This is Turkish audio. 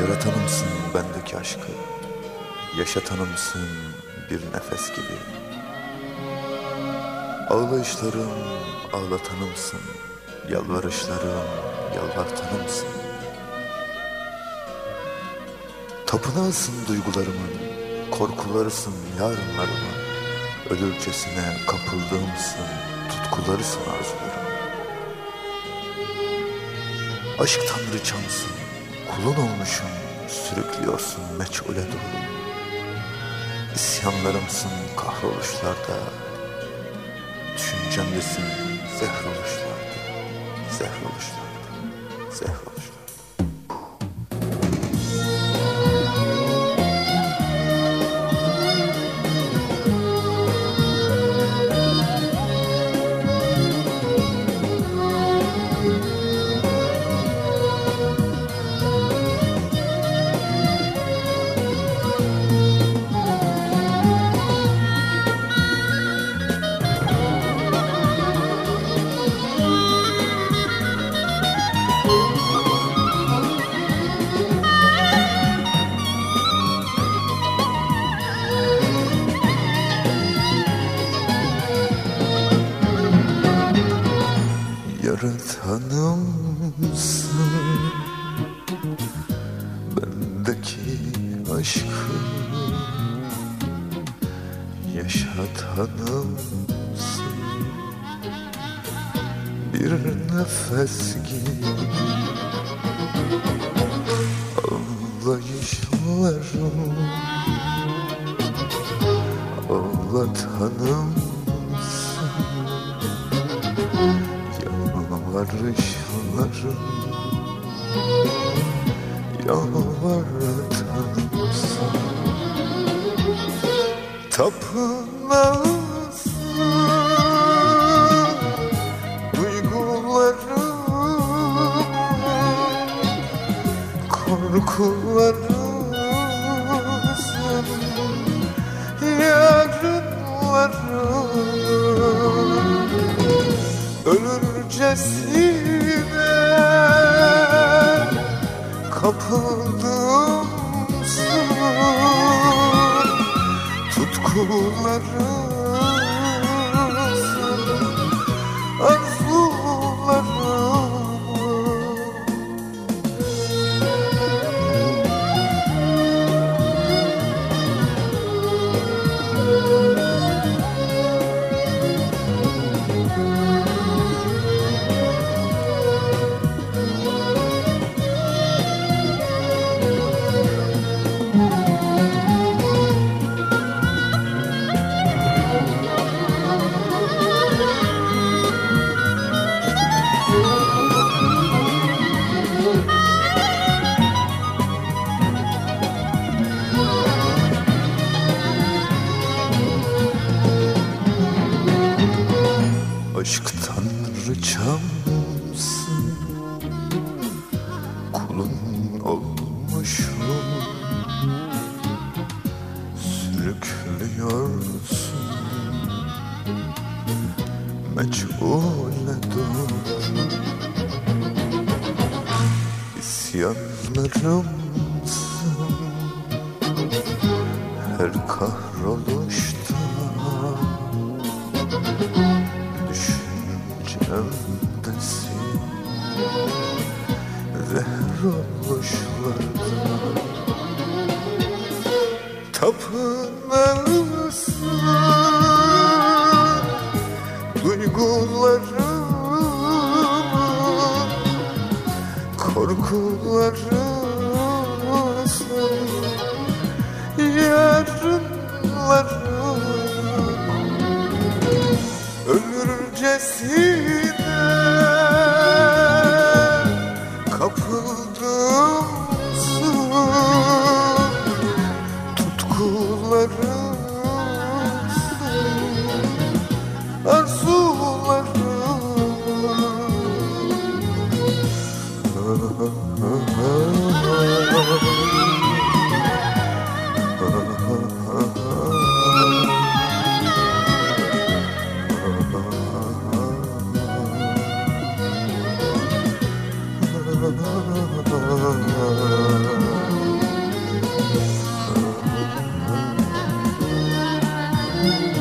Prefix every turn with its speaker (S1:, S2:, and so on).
S1: Yaratanımsın bendeki aşkı, yaşatanımsın bir nefes gibi. Ağlayışlarım ağlatanımsın, yalvarışlarım yalvartanımsın. Tapınağısın duygularımın, korkularısın yarınlarımın. Ölürcesine kapıldığımsın, tutkularısın arzularım. Aşk tanrıçamsın, kulun olmuşum, sürüklüyorsun meçhule doğru. İsyanlarımsın kahroluşlarda, düşüncemdesin zehroluşlarda, zehroluşlarda, zehroluşlarda. Yaratanımsın bendeki aşkı, yaşatanımsın bir nefes gibi. Ağlayışlarım ağlatanımsın, yalvarışlarım yalvartanımsın. Tapınağısın duygularım, korkularımsın yarınlarım. Ölürcesine kapıldımsın, tutkularımsın arzularım. Aşk tanrıçamsın, kulun olmuşum, sürüklüyorsun meçhule doğru. İsyanlarımsın her kahroluşta, düşüncemdesin zehroluşlarda. Tapınağısın duygularımın, korkularımsın yarınlarım. Ölürcesine kapıldımsın, tutkularımsın arzularım. Resul